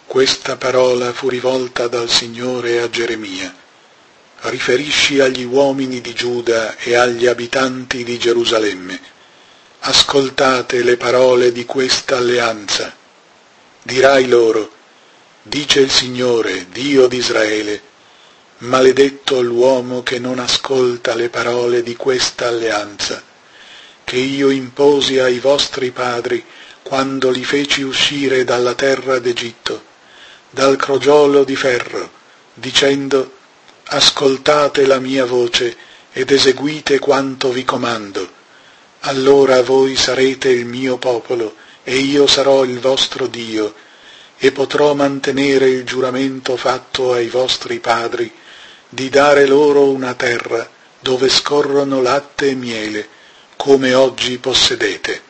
Questa parola fu rivolta dal Signore a Geremia. Riferisci agli uomini di Giuda e agli abitanti di Gerusalemme: ascoltate le parole di questa alleanza. Dirai loro: dice il Signore, Dio di Israele, maledetto l'uomo che non ascolta le parole di questa alleanza, che io imposi ai vostri padri quando li feci uscire dalla terra d'Egitto, dal crogiolo di ferro, dicendo: ascoltate la mia voce ed eseguite quanto vi comando. Allora voi sarete il mio popolo e io sarò il vostro Dio, e potrò mantenere il giuramento fatto ai vostri padri di dare loro una terra dove scorrono latte e miele, come oggi possedete.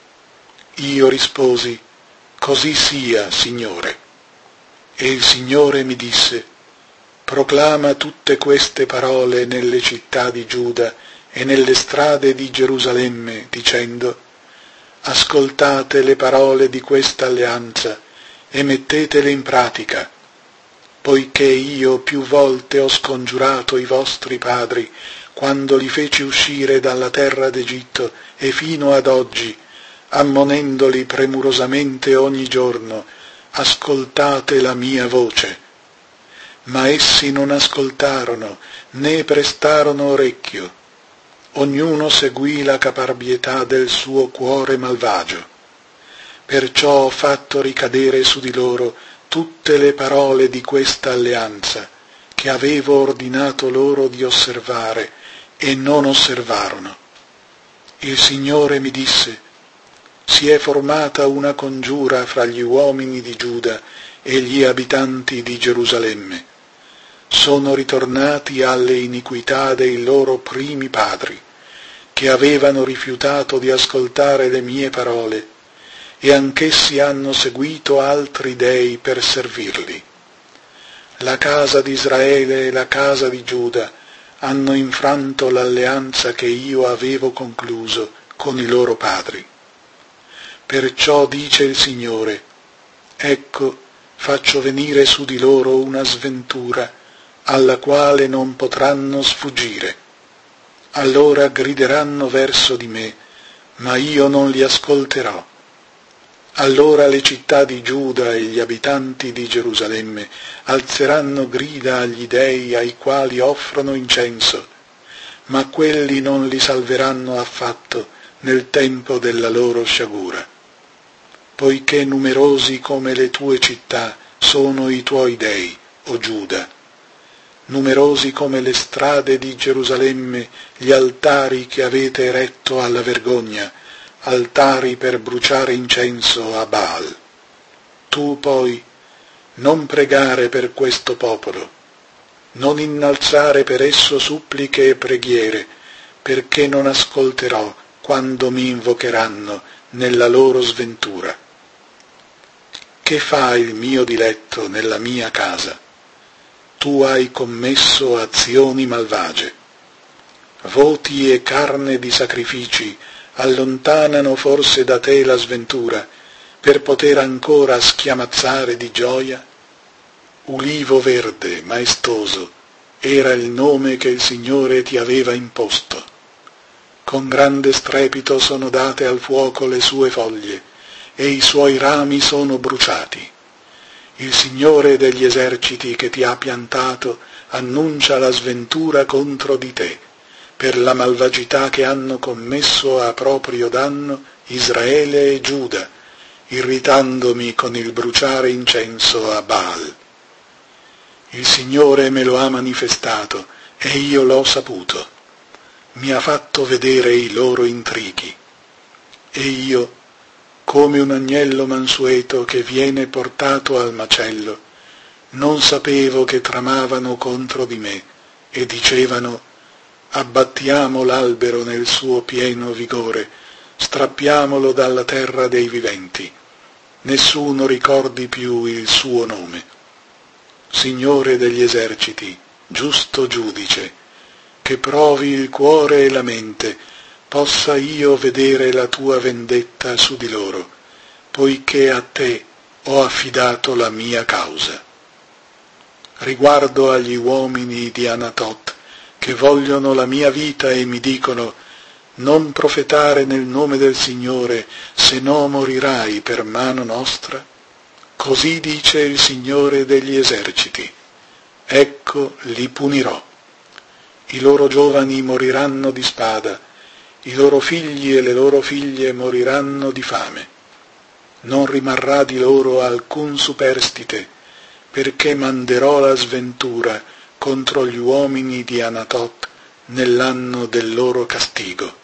Io risposi: così sia, Signore. E il Signore mi disse: proclama tutte queste parole nelle città di Giuda e nelle strade di Gerusalemme, dicendo: ascoltate le parole di questa alleanza e mettetele in pratica, poiché io più volte ho scongiurato i vostri padri quando li feci uscire dalla terra d'Egitto e fino ad oggi, ammonendoli premurosamente ogni giorno: ascoltate la mia voce. Ma essi non ascoltarono, né prestarono orecchio. Ognuno seguì la caparbietà del suo cuore malvagio. Perciò ho fatto ricadere su di loro tutte le parole di questa alleanza, che avevo ordinato loro di osservare, e non osservarono. Il Signore mi disse: si è formata una congiura fra gli uomini di Giuda e gli abitanti di Gerusalemme. Sono ritornati alle iniquità dei loro primi padri, che avevano rifiutato di ascoltare le mie parole, e anch'essi hanno seguito altri dei per servirli. La casa di Israele e la casa di Giuda hanno infranto l'alleanza che io avevo concluso con i loro padri. Perciò dice il Signore: ecco, faccio venire su di loro una sventura alla quale non potranno sfuggire. Allora grideranno verso di me, ma io non li ascolterò. Allora le città di Giuda e gli abitanti di Gerusalemme alzeranno grida agli dei ai quali offrono incenso, ma quelli non li salveranno affatto nel tempo della loro sciagura. Poiché numerosi come le tue città sono i tuoi dei, o Giuda, numerosi come le strade di Gerusalemme gli altari che avete eretto alla vergogna, altari per bruciare incenso a Baal. Tu poi non pregare per questo popolo, non innalzare per esso suppliche e preghiere, perché non ascolterò quando mi invocheranno nella loro sventura. Che fa il mio diletto nella mia casa? Tu hai commesso azioni malvagie. Voti e carne di sacrifici allontanano forse da te la sventura, per poter ancora schiamazzare di gioia? Ulivo verde, maestoso, era il nome che il Signore ti aveva imposto. Con grande strepito sono date al fuoco le sue foglie, e i suoi rami sono bruciati. Il Signore degli eserciti che ti ha piantato annuncia la sventura contro di te, per la malvagità che hanno commesso a proprio danno Israele e Giuda, irritandomi con il bruciare incenso a Baal. Il Signore me lo ha manifestato e io l'ho saputo. Mi ha fatto vedere i loro intrighi. E io, come un agnello mansueto che viene portato al macello, non sapevo che tramavano contro di me e dicevano: abbattiamo l'albero nel suo pieno vigore, strappiamolo dalla terra dei viventi. Nessuno ricordi più il suo nome. Signore degli eserciti, giusto giudice, che provi il cuore e la mente, possa io vedere la tua vendetta su di loro, poiché a te, ho affidato la mia causa. Riguardo agli uomini di Anatot, che vogliono la mia vita e mi dicono: non profetare nel nome del Signore, se no morirai per mano nostra, così dice il Signore degli eserciti: ecco, li punirò. I loro giovani moriranno di spada, i loro figli e le loro figlie moriranno di fame. Non rimarrà di loro alcun superstite, perché manderò la sventura contro gli uomini di Anatot nell'anno del loro castigo.